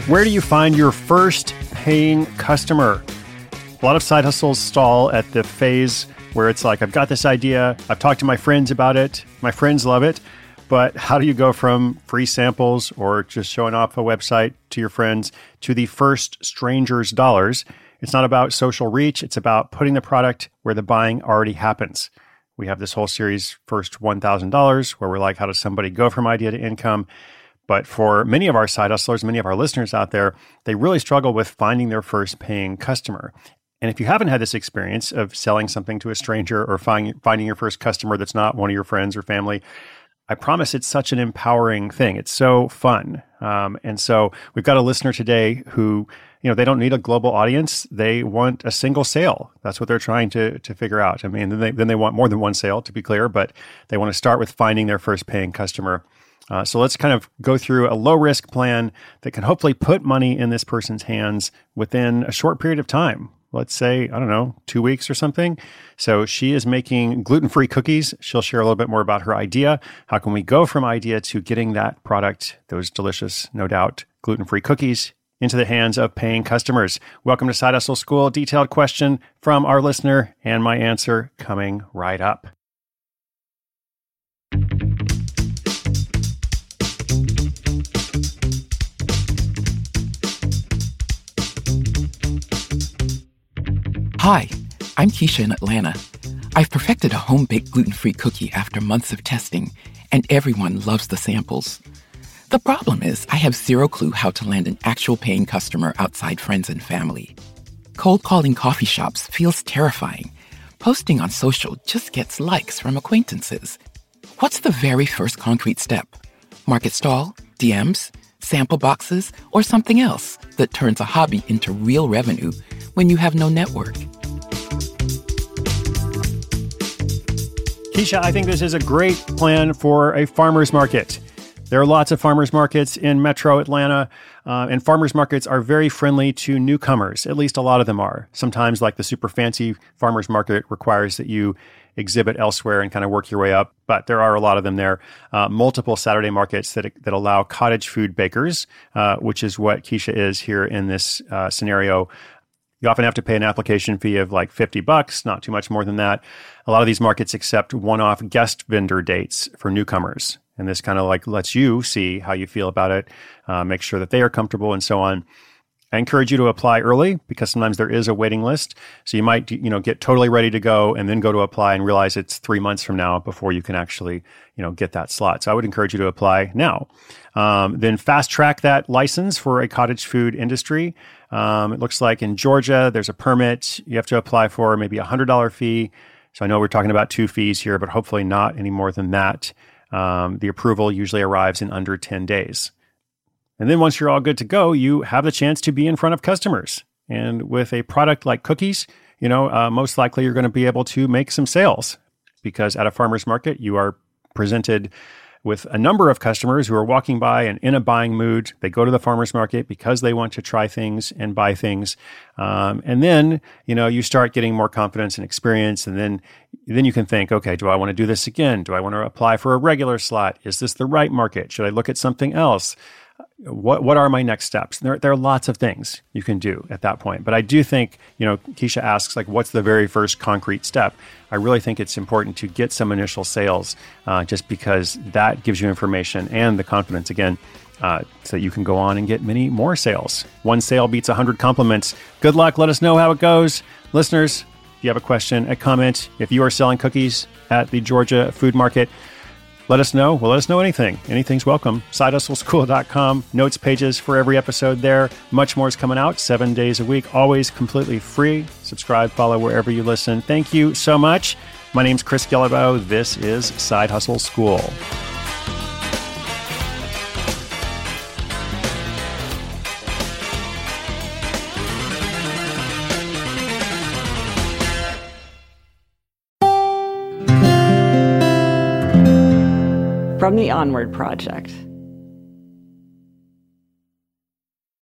Where do you find your first paying customer? A lot of side hustles stall at the phase where it's like, I've got this idea, I've talked to my friends about it, my friends love it, but how do you go from free samples or just showing off a website to your friends to the first stranger's dollars? It's not about social reach, it's about putting the product where the buying already happens. We have this whole series, First $1,000, where we're like, how does somebody go from idea to income? But for many of our side hustlers, many of our listeners out there, they really struggle with finding their first paying customer. And if you haven't had this experience of selling something to a stranger or finding your first customer that's not one of your friends or family, I promise it's such an empowering thing. It's so fun. And so we've got a listener today who, they don't need a global audience. They want a single sale. That's what they're trying to figure out. I mean, then they want more than one sale, to be clear, but they want to start with finding their first paying customer. So let's kind of go through a low-risk plan that can hopefully put money in this person's hands within a short period of time. Let's say, 2 weeks or something. So she is making gluten-free cookies. She'll share a little bit more about her idea. How can we go from idea to getting that product, those delicious, no doubt, gluten-free cookies, into the hands of paying customers? Welcome to Side Hustle School. Detailed question from our listener and my answer coming right up. Hi, I'm Keisha in Atlanta. I've perfected a home-baked gluten-free cookie after months of testing, and everyone loves the samples. The problem is I have zero clue how to land an actual paying customer outside friends and family. Cold calling coffee shops feels terrifying. Posting on social just gets likes from acquaintances. What's the very first concrete step? Market stall, DMs, sample boxes, or something else that turns a hobby into real revenue when you have no network? Keisha, I think this is a great plan for a farmer's market. There are lots of farmers markets in Metro Atlanta, and farmers markets are very friendly to newcomers. At least a lot of them are. Sometimes, like the super fancy farmers market requires that you exhibit elsewhere and kind of work your way up, but there are a lot of them there. Multiple Saturday markets that allow cottage food bakers, which is what Keisha is here in this scenario. You often have to pay an application fee of like $50, not too much more than that. A lot of these markets accept one-off guest vendor dates for newcomers. And this kind of like lets you see how you feel about it, make sure that they are comfortable and so on. I encourage you to apply early because sometimes there is a waiting list. So you might, get totally ready to go and then go to apply and realize it's 3 months from now before you can actually, get that slot. So I would encourage you to apply now. Then fast track that license for a cottage food industry. It looks like in Georgia, there's a permit you have to apply for, maybe $100 fee. So I know we're talking about 2 fees here, but hopefully not any more than that. The approval usually arrives in under 10 days. And then once you're all good to go, you have the chance to be in front of customers. And with a product like cookies, most likely you're going to be able to make some sales because at a farmer's market, you are presented with a number of customers who are walking by and in a buying mood. They go to the farmer's market because they want to try things and buy things. And then, you start getting more confidence and experience. And then you can think, okay, do I want to do this again? Do I want to apply for a regular slot? Is this the right market? Should I look at something else? What are my next steps? There are lots of things you can do at that point. But I do think, Keisha asks, what's the very first concrete step? I really think it's important to get some initial sales just because that gives you information and the confidence, again, so that you can go on and get many more sales. One sale beats 100 compliments. Good luck. Let us know how it goes. Listeners, if you have a question, a comment, if you are selling cookies at the Georgia food market, let us know. Well, let us know anything. Anything's welcome. SideHustleSchool.com. Notes pages for every episode there. Much more is coming out 7 days a week, always completely free. Subscribe, follow wherever you listen. Thank you so much. My name's Chris Guillebeau. This is Side Hustle School. From the Onward Project.